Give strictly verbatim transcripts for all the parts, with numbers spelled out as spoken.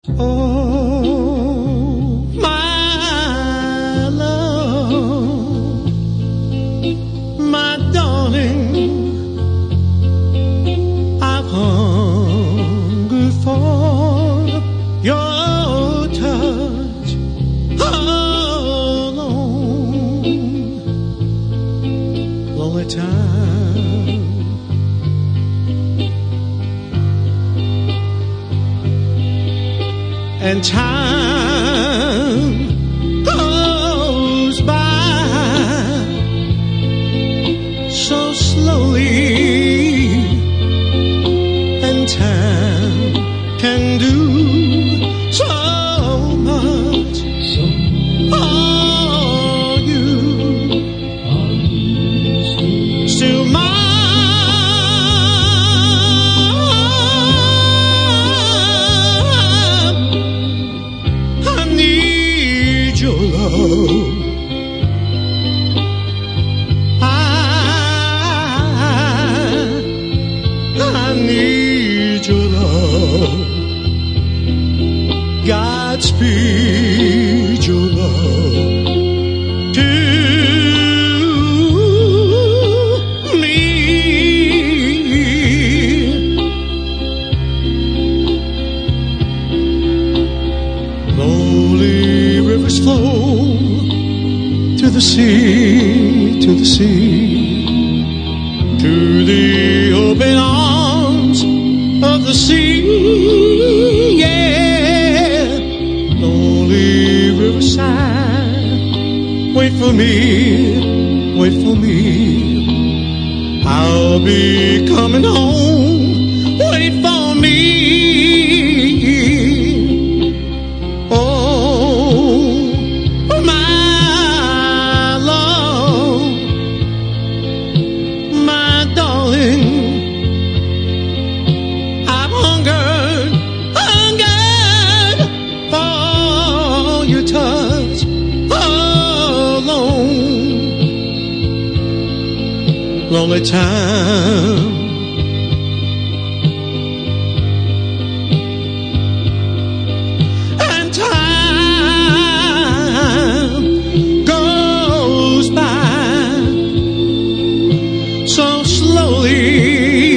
Oh, my love, my darling, I've hungered for your touch alone, lonely time. And time goes by so slowly, and time can do so much. So are you, are you still, still mine? Your love, I, I need your love. Godspeed your love to me. Lonely rivers flow to the sea, to the sea, to the open arms of the sea, yeah. Lonely riverside, wait for me, wait for me. I'll be coming home, wait for me. I've hungered, hungered for your touch alone, lonely time. And time goes by so slowly,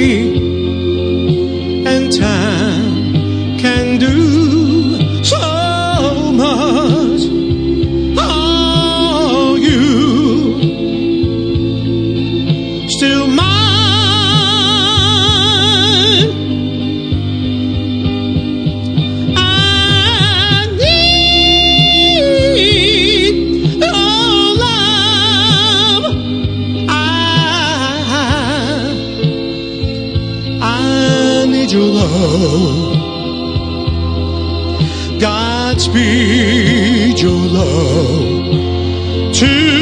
and time can do so much. Are you still mine? I need your love. I I need your love. Godspeed your love to